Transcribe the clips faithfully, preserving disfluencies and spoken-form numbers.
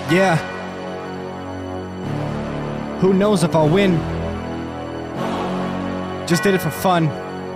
Yeah. Who knows if I'll win? Just did it for fun.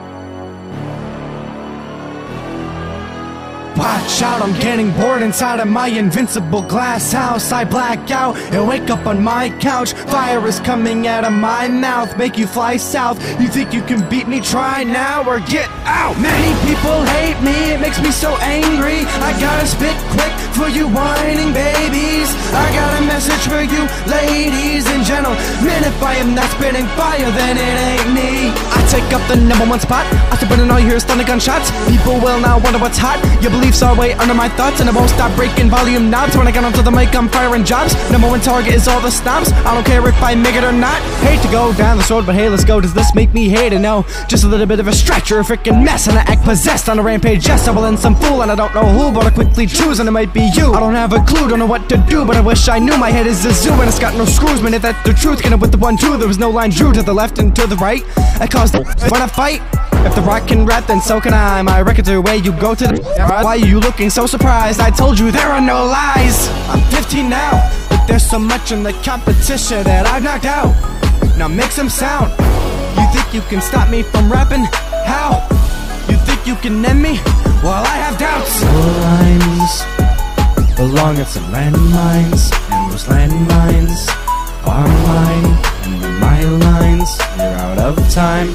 Watch out, I'm getting bored inside of my invincible glass house. I black out and wake up on my couch. Fire is coming out of my mouth, make you fly south. You think you can beat me? Try now or get out. Many people hate me, it makes me so angry. I gotta spit quick for you whining babies. I got a message for you ladies and gentlemen. If I am not spitting fire, then it ain't me. I take up the number one spot. I step in and all you hear is thunder gunshots. People will now wonder what's hot. Your beliefs are way under my thoughts, and I won't stop breaking volume knobs. When I get onto the mic, I'm firing jobs. Number one target is all the snobs. I don't care if I make it or not. Hate to go down this road, but hey, let's go. Does this make me hate it? No, just a little bit of a stretch. You're a freaking mess, and I act possessed on a rampage. Yes, I will end some fool, and I don't know who, but I quickly choose, and it might be you. I don't have a clue, don't know what to do, but I wish I knew. My head is a zoo, and it's got no screws. Man, if that's the truth, get it with the one two. There was no line drew to the left and to the right. I caused the when I fight. If the rock can rap, then so can I. My record's are where you go to the. Why are you looking so surprised? I told you there are no lies. I'm fifteen now, but there's so much in the competition that I've knocked out. Now make some sound. You think you can stop me from rapping? How? You think you can end me? Well, I have doubts. Your lines belong at some landmines, and those landmines are mine, and my lines, you're out of time.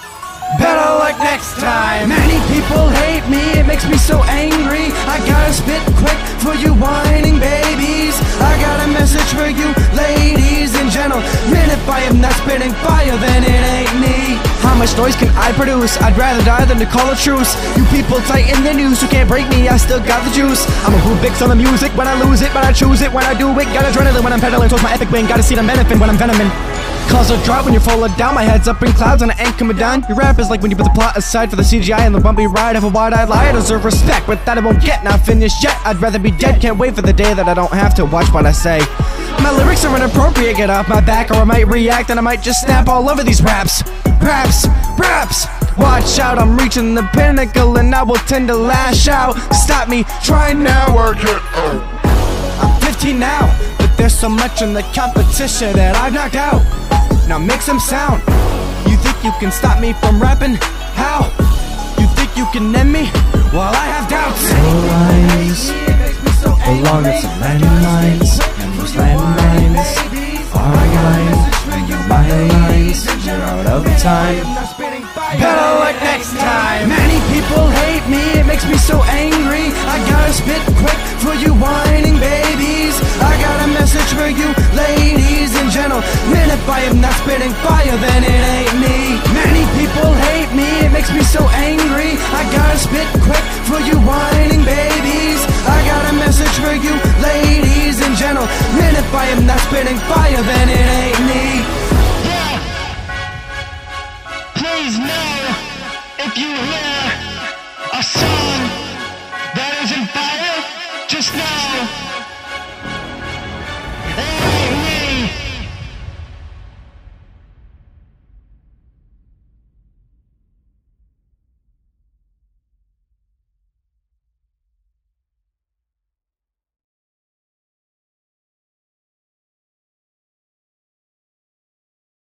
Better luck next time. Many people hate me, it makes me so angry. I gotta spit quick for you whining babies. I got a message for you ladies and gentlemen. If I am not spitting fire, then it ain't me. How much noise can I produce? I'd rather die than to call a truce. You people tighten the news, you can't break me, I still got the juice. I'm a Rubik's on the music, when I lose it, but I choose it when I do it. Got adrenaline when I'm pedaling towards my epic win. Gotta see the benefit when I'm venoming. Cause a drop when you're falling down. My head's up in clouds and I ain't coming down. Your rap is like when you put the plot aside for the C G I and the bumpy ride. Have a wide-eyed lie, I deserve respect, but that I won't get. Not finished yet, I'd rather be dead. Can't wait for the day that I don't have to watch what I say. My lyrics are inappropriate, get off my back or I might react and I might just snap all over these raps. Raps, raps. Watch out, I'm reaching the pinnacle and I will tend to lash out. Stop me, try now or get out. I'm fifteen now, but there's so much in the competition that I've knocked out. Now make some sound. You think you can stop me from rapping? How? You think you can end me? Well, I have doubts. Your lines belong at some landmines, and those landmines are mine, and my lines, you're out of time. Better luck next time. Many people hate me, it makes me so angry. I gotta spit quick for you whining babies. I got a message for you ladies and gentlemen. If I am not spitting fire, then it ain't me. Many people hate me, it makes me so angry. I gotta spit quick for you whining babies. I got a message for you ladies and gentlemen. If I am not spitting fire, then it ain't me. Please know, if you hear a song that isn't fire, just know